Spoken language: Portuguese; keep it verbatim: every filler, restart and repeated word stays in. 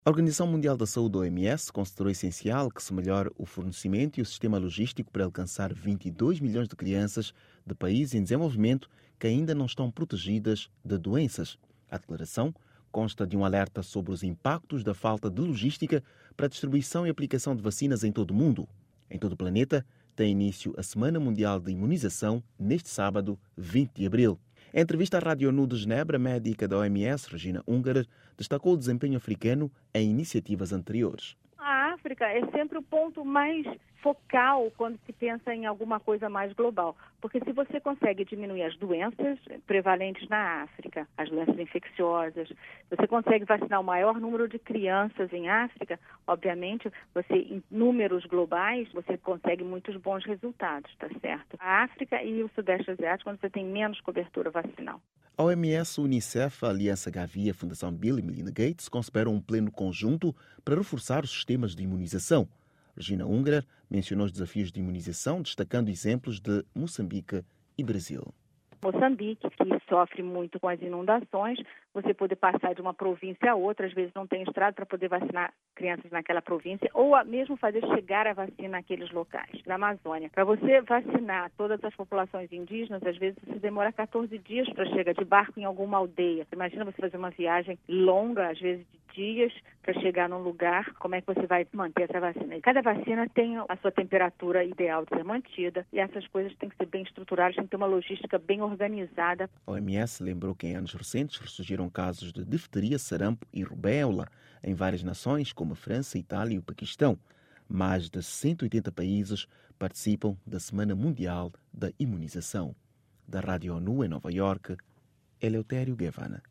A Organização Mundial da Saúde, O M S, considerou essencial que se melhore o fornecimento e o sistema logístico para alcançar vinte e dois milhões de crianças de países em desenvolvimento que ainda não estão protegidas de doenças. A declaração consta de um alerta sobre os impactos da falta de logística para a distribuição e aplicação de vacinas em todo o mundo. Em todo o planeta, tem início a Semana Mundial de Imunização neste sábado, vinte de abril. Em entrevista à Rádio Nu de Genebra, a médica da O M S, Regina Ungerer, destacou o desempenho africano em iniciativas anteriores. A África é sempre o ponto mais focal quando se pensa em alguma coisa mais global, porque se você consegue diminuir as doenças prevalentes na África, as doenças infecciosas, você consegue vacinar o maior número de crianças em África, obviamente, você em números globais, você consegue muitos bons resultados, tá certo? A África e o Sudeste Asiático, quando você tem menos cobertura vacinal. A O M S, a Unicef, a Aliança Gavi e a Fundação Bill e Melinda Gates consideram um pleno conjunto para reforçar os sistemas de imunização. Regina Ungerer mencionou os desafios de imunização, destacando exemplos de Moçambique e Brasil. Moçambique, que sofre muito com as inundações, você poder passar de uma província a outra, às vezes não tem estrada para poder vacinar crianças naquela província, ou mesmo fazer chegar a vacina naqueles locais. Na Amazônia, para você vacinar todas as populações indígenas, às vezes você demora quatorze dias para chegar de barco em alguma aldeia. Imagina você fazer uma viagem longa, às vezes de dias, para chegar num lugar, como é que você vai manter essa vacina? E cada vacina tem a sua temperatura ideal de ser mantida, e essas coisas têm que ser bem estruturadas, tem que ter uma logística bem organizada. A O M S lembrou que em anos recentes ressurgiram casos de difteria, sarampo e rubéola em várias nações, como a França, a Itália e o Paquistão. Mais de cento e oitenta países participam da Semana Mundial da Imunização. Da Rádio ONU em Nova Iorque, Eleutério Guevara.